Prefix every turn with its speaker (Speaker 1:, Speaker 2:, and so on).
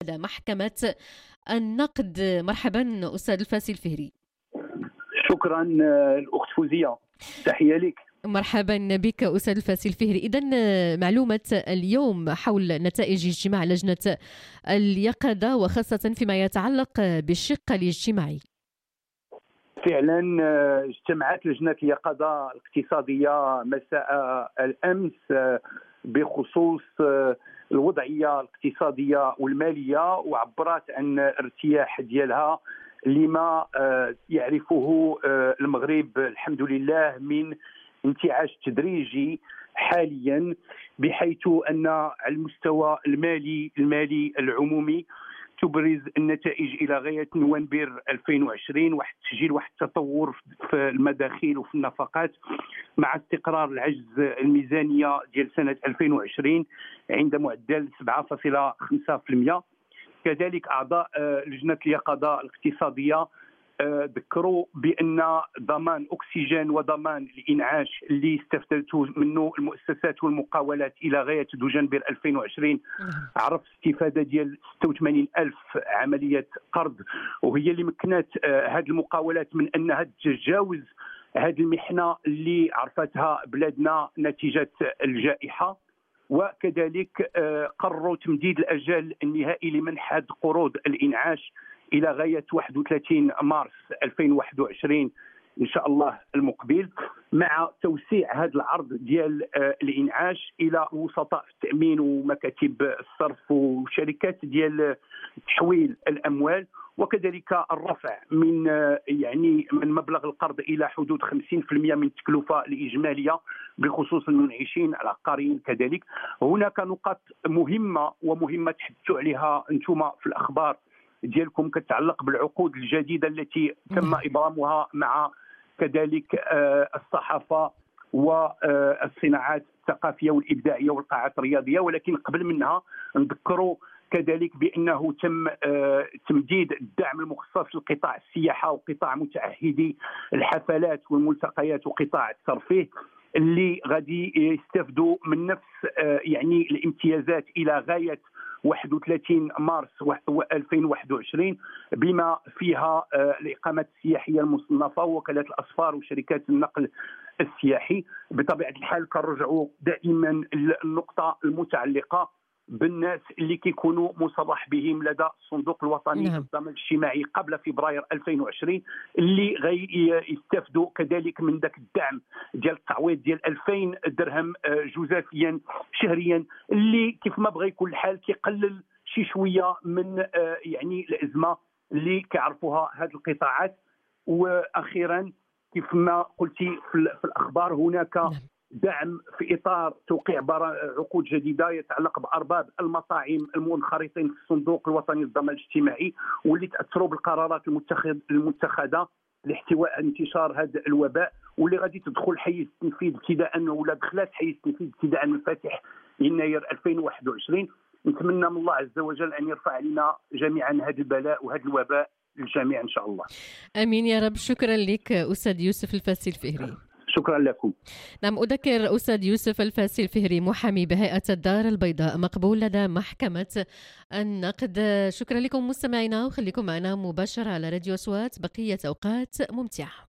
Speaker 1: محكمة النقد. مرحبا أستاذ الفاسي الفهري.
Speaker 2: شكرا الأخت فوزية، تحية لك.
Speaker 1: مرحبا بك أستاذ الفاسي الفهري. إذن معلومة اليوم حول نتائج اجتماع لجنة اليقظة وخاصة فيما يتعلق بالشق الاجتماعي.
Speaker 2: فعلا اجتمعت لجنة اليقظة الاقتصادية مساء الأمس بخصوص الوضعية الاقتصادية والمالية، وعبرت عن ارتياح ديالها لما يعرفه المغرب الحمد لله من انتعاش تدريجي حاليا، بحيث أن على المستوى المالي العمومي تبرز النتائج إلى غاية نوفمبر 2020 تسجيل واحد التطور في المداخيل وفي النفقات، مع استقرار العجز الميزانية ديال سنة 2020 عند معدل 7.5%. كذلك أعضاء لجنة اليقظة الاقتصادية ذكروا بأن ضمان أكسجين وضمان الإنعاش اللي استفدته منه المؤسسات والمقاولات إلى غاية دجنبر 2020 عرف استفادة ديال 86 ألف عملية قرض، وهي اللي مكنت هذه المقاولات من أنها تتجاوز هذه المحنة اللي عرفتها بلادنا نتيجة الجائحة. وكذلك قرروا تمديد الأجل النهائي لمنح هذه قروض الإنعاش إلى غاية 31 مارس 2021 إن شاء الله المقبل، مع توسيع هذا العرض ديال الإنعاش إلى وسطاء التأمين ومكاتب الصرف وشركات ديال تحويل الأموال، وكذلك الرفع من مبلغ القرض إلى حدود 50% من التكلفة الإجمالية بخصوص المنعشين العقاريين. كذلك هناك نقاط مهمة تحدثوا عليها أنتم في الأخبار ديالكم كتعلق بالعقود الجديدة التي تم إبرامها مع كذلك الصحافة والصناعات الثقافية والإبداعية والقاعات الرياضية. ولكن قبل منها نذكروا كذلك بأنه تم تمديد الدعم المخصص لقطاع السياحة وقطاع متعهدي الحفلات والملتقيات وقطاع الترفيه، اللي غادي يستفدوا من نفس الامتيازات إلى غاية 31 مارس 2021، بما فيها الإقامات السياحية المصنفة ووكالات الأسفار وشركات النقل السياحي. بطبيعة الحال كنرجعوا دائما للنقطة المتعلقة بالناس اللي كيكونوا مصرح بهم لدى الصندوق الوطني للضمان الاجتماعي قبل فبراير 2020، اللي يستفدوا كذلك من ذاك الدعم ديال التعويض ديال 2000 درهم جزافيا شهريا، اللي كيف ما بغى يكون الحال كيقلل شي شويه من الازمه اللي كيعرفوها هذه القطاعات. واخيرا كيف ما قلتي في الاخبار هناك دعم في إطار توقيع عقود جديدة يتعلق بأرباب المطاعم المنخرطين في الصندوق الوطني للضمان الاجتماعي، واللي تأثروا بالقرارات المتخذة لاحتواء انتشار هذا الوباء، واللي غادي تدخل حيز التنفيذ ابتداء ولا دخلت حيز التنفيذ ابتداء من فاتح يناير 2021. نتمنى من الله عز وجل أن يرفع علينا جميعا هذا البلاء وهذا الوباء للجميع إن شاء الله.
Speaker 1: آمين يا رب. شكرا لك أستاذ يوسف الفاسي الفهري.
Speaker 2: شكرا لكم.
Speaker 1: نعم، أذكر أستاذ يوسف الفاسي الفهري محامي بهيئة الدار البيضاء مقبول لدى محكمة النقد. شكرا لكم مستمعينا، وخليكم معنا مباشرة على راديو أصوات. بقية أوقات ممتعة.